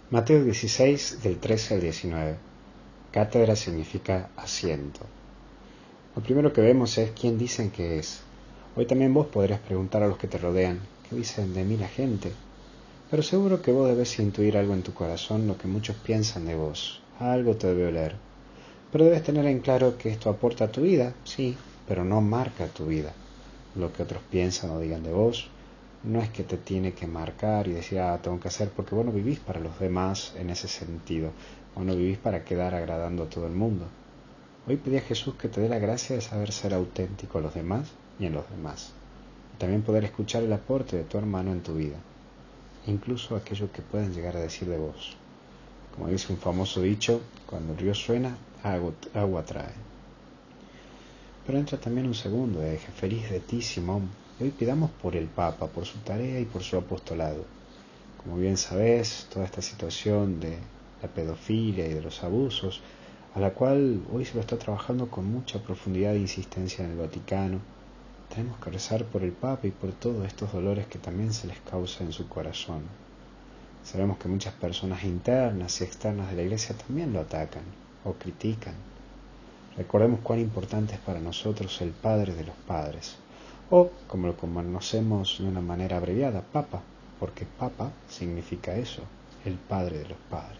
Mateo 16, del 13 al 19. Cátedra significa asiento. Lo primero que vemos es quién dicen que es. Hoy también vos podrías preguntar a los que te rodean, ¿qué dicen de mí la gente? Pero seguro que vos debes intuir algo en tu corazón, lo que muchos piensan de vos. Algo te debe oler. Pero debes tener en claro que esto aporta a tu vida, sí, pero no marca tu vida. Lo que otros piensan o digan de vos no es que te tiene que marcar y decir, tengo que hacer, porque vos no vivís para los demás en ese sentido. Vos no vivís para quedar agradando a todo el mundo. Hoy pedí a Jesús que te dé la gracia de saber ser auténtico a los demás y en los demás. Y también poder escuchar el aporte de tu hermano en tu vida. Incluso aquello que pueden llegar a decir de vos. Como dice un famoso dicho, cuando el río suena, agua trae. Pero entra también un segundo eje, feliz de ti, Simón. Y hoy pidamos por el Papa, por su tarea y por su apostolado. Como bien sabés, toda esta situación de la pedofilia y de los abusos, a la cual hoy se lo está trabajando con mucha profundidad e insistencia en el Vaticano, tenemos que rezar por el Papa y por todos estos dolores que también se les causa en su corazón. Sabemos que muchas personas internas y externas de la Iglesia también lo atacan o critican. Recordemos cuán importante es para nosotros el Padre de los Padres, o como lo conocemos de una manera abreviada, Papa, porque Papa significa eso, el Padre de los Padres.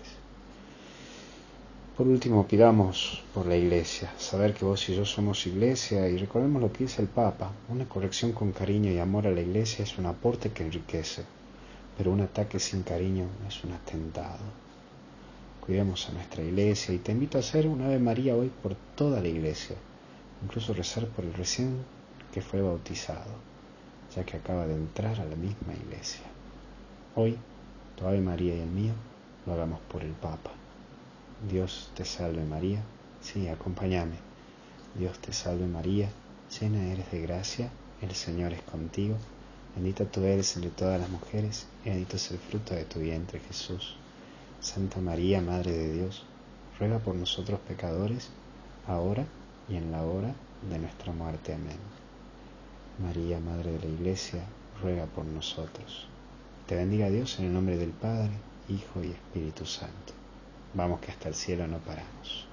Por último, pidamos por la Iglesia, saber que vos y yo somos Iglesia, y recordemos lo que dice el Papa: una corrección con cariño y amor a la Iglesia es un aporte que enriquece, pero un ataque sin cariño es un atentado. Cuidemos a nuestra Iglesia y te invito a hacer un Ave María hoy por toda la Iglesia, incluso rezar por el recién que fue bautizado, ya que acaba de entrar a la misma Iglesia. Hoy, tu Ave María y el mío, lo hagamos por el Papa. Dios te salve María, sí, acompáñame. Dios te salve María, llena eres de gracia, el Señor es contigo, bendita tú eres entre todas las mujeres, y bendito es el fruto de tu vientre Jesús. Santa María, Madre de Dios, ruega por nosotros pecadores, ahora y en la hora de nuestra muerte. Amén. María, Madre de la Iglesia, ruega por nosotros. Te bendiga Dios en el nombre del Padre, Hijo y Espíritu Santo. Vamos que hasta el cielo no paramos.